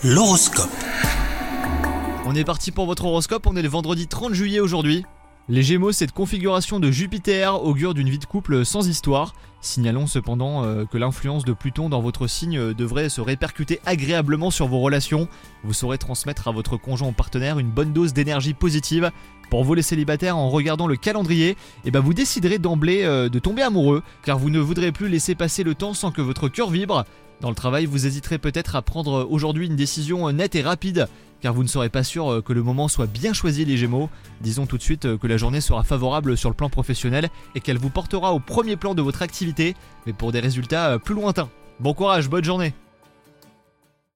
L'horoscope. On est parti pour votre horoscope, on est le vendredi 30 juillet aujourd'hui. Les Gémeaux, cette configuration de Jupiter augure d'une vie de couple sans histoire. Signalons cependant que l'influence de Pluton dans votre signe devrait se répercuter agréablement sur vos relations. Vous saurez transmettre à votre conjoint ou partenaire une bonne dose d'énergie positive. Pour vous les célibataires, en regardant le calendrier, vous déciderez d'emblée de tomber amoureux, car vous ne voudrez plus laisser passer le temps sans que votre cœur vibre. Dans le travail, vous hésiterez peut-être à prendre aujourd'hui une décision nette et rapide, car vous ne serez pas sûr que le moment soit bien choisi les Gémeaux. Disons tout de suite que la journée sera favorable sur le plan professionnel et qu'elle vous portera au premier plan de votre activité, mais pour des résultats plus lointains. Bon courage, bonne journée!